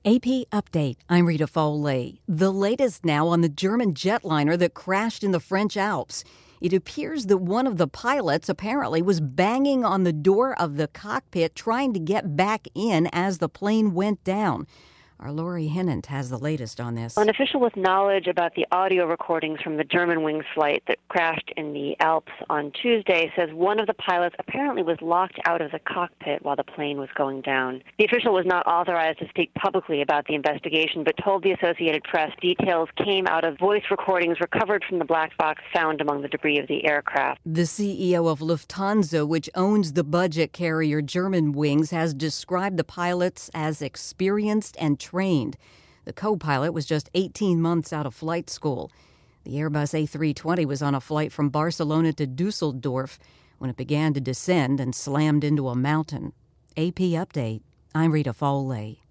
AP Update. I'm Rita Foley. The latest now on the German jetliner that crashed in the French Alps. It appears that one of the pilots apparently was banging on the door of the cockpit trying to get back in as the plane went down. Our Lori Hennant has the latest on this. An official with knowledge about the audio recordings from the Germanwings flight that crashed in the Alps on Tuesday says one of the pilots apparently was locked out of the cockpit while the plane was going down. The official was not authorized to speak publicly about the investigation, but told the Associated Press details came out of voice recordings recovered from the black box found among the debris of the aircraft. The CEO of Lufthansa, which owns the budget carrier Germanwings, has described the pilots as experienced and trained. The co-pilot was just 18 months out of flight school. The Airbus A320 was on a flight from Barcelona to Dusseldorf when it began to descend and slammed into a mountain. AP Update. I'm Rita Foley.